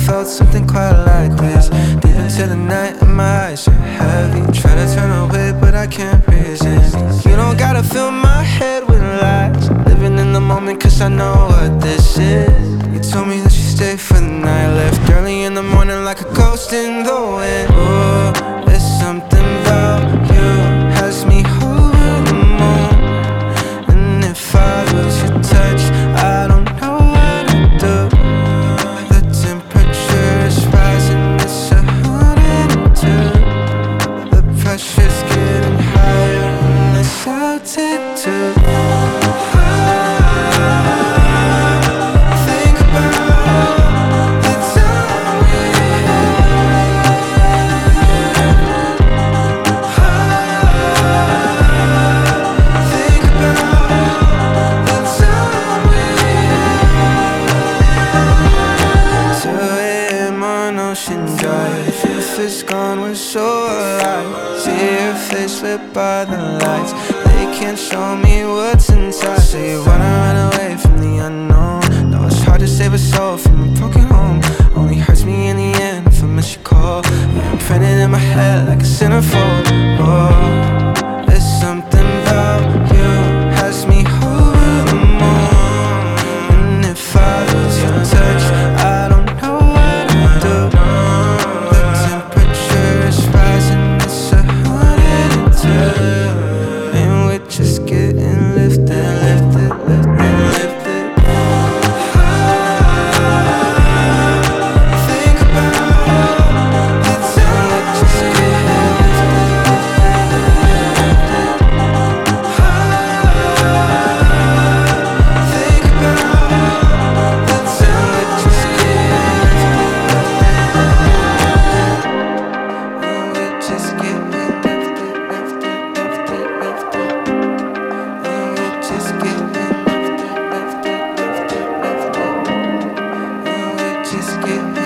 felt something quite like this. Deep into the night and my eyes are heavy. Try to turn away but I can't resist. You don't gotta fill my head with lies. Living in the moment cause I know what this is. You told me that you stayed for the night. Left early in the morning like a ghost in the wind. Ooh, there's something about you, has me over the moon. And if I lose your touch, I don't know what to do. The temperature is rising, it's 102. The pressure's getting higher in this altitude. It's gone, we're so alive. See your face lit by the lights. They can't show me what's inside. So you wanna run away from the unknown. Know it's hard to save a soul from a broken home. Only hurts me in the end if I miss your call. Yeah, I'm printed in my head like a centerfold. Oh, there's something about you, has me over the moon. And if I lose your touch, I don't know what to do. And we're just getting lifted, lifted, lifted, lifted. Think about the time we're just getting lifted. Think about the time we're just getting lifted. And we're just getting just get